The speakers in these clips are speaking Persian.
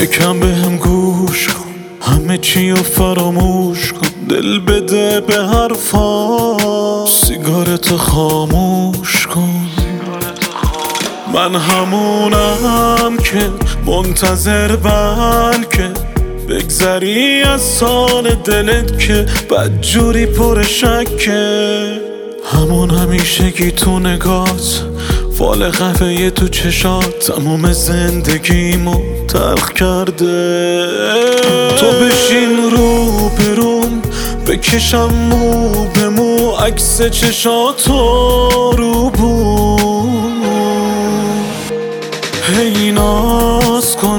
یکم بهم گوش کن، همه چی رو فراموش کن. دل بده به حرفا، سیگارتو خاموش کن. من همونم که منتظر بلکه بگذری از سال دلت که بدجوری پر شکه. همون همیشگی تو نگات، فال قهوه تو چشات، تموم زندگیمو تلخ کرده. تو بشین رو بروم، بکشم مو به مو، عکس چشاتو رو بوم. هی ناز کن،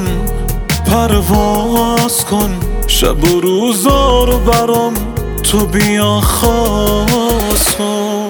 پرواز کن، شب و روزا رو برام تو بیا خواست کن.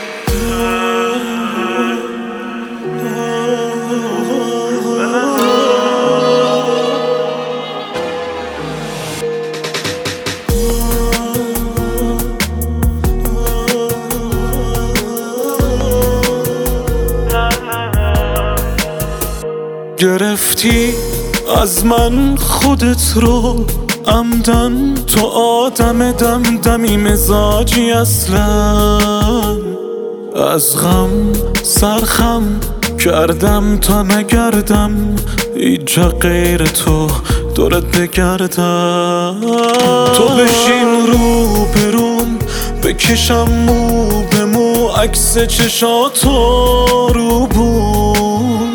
گرفتی از من خودت رو عمدن، تو آدم دمدمی مزاجی اصلا. از غم سرخم کردم تا نگردم، اینجا غیر تو دورت بگردم. تو بشین رو بروم، بکشم مو به مو، عکس چشاتو رو بوم.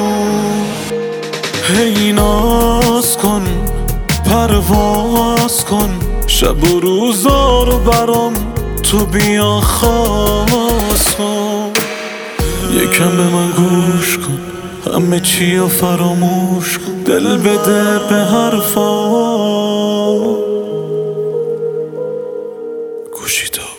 هی ناز کن، پرواز کن، شب و روزا رو برام تو بیا خواست کن. یکم به من گوش کن، همه چی رو فراموش کن. دل بده به حرفا، گوشی تو